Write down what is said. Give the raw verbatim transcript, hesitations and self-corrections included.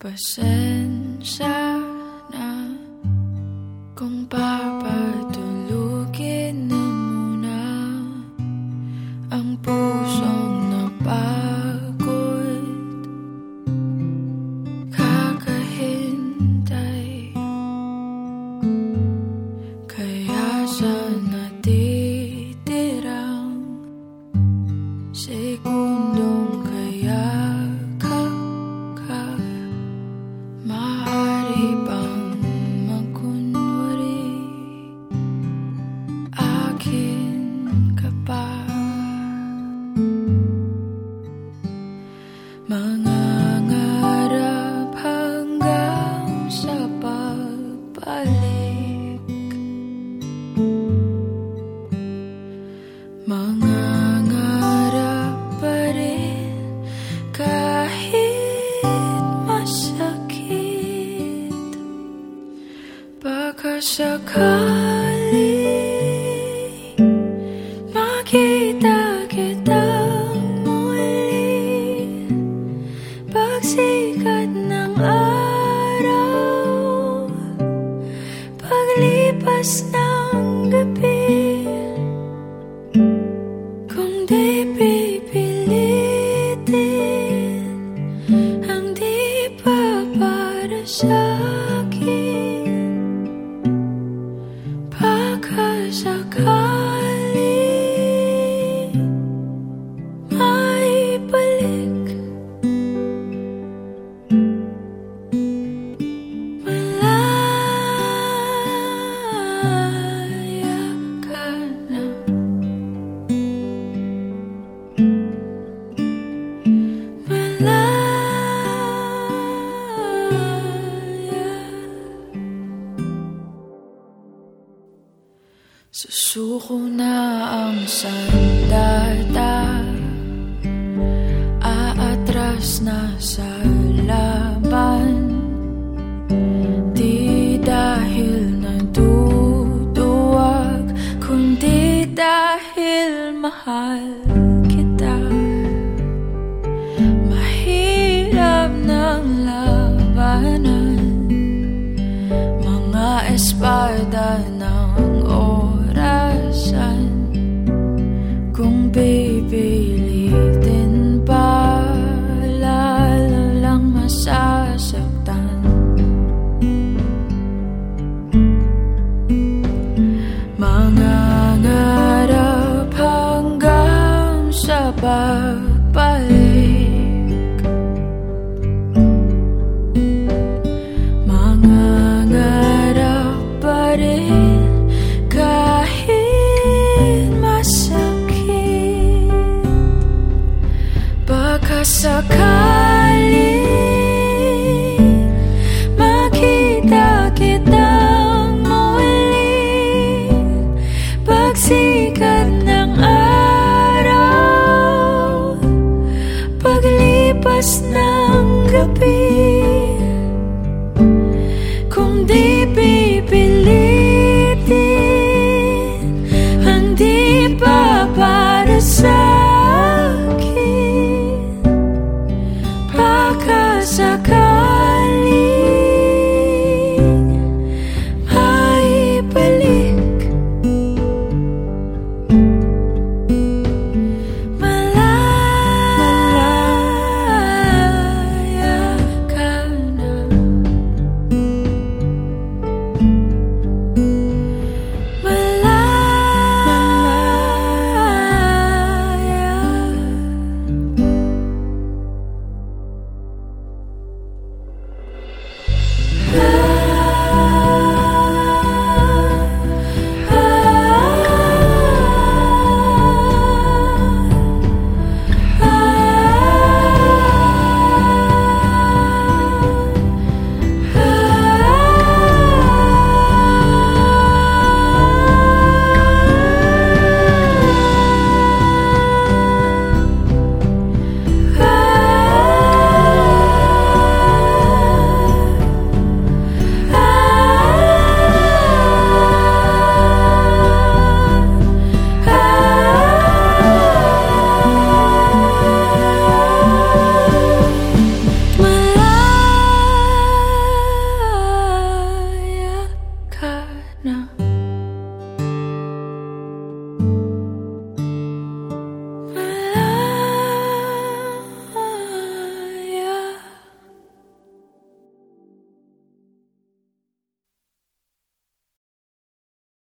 Pasensya na kung papatulugin na muna ang pusong napagod, kakahintay kaya sa natitirang segundong kaya maaari bang magkunwari akin ka pa? Mangangarap hanggang sa pagbalik, mangangarap pa rin kahit masakit. Baka sakali makita kitang muli pagsikat ng araw, paglipas ng gabi. Kung di pipilitin ang di pa para sa'kin, sakali maibalik, malaya ka na, malaya. Susuko na ang sandata, aatras na sa laban, di dahil naduduwag, kundi dahil mahal.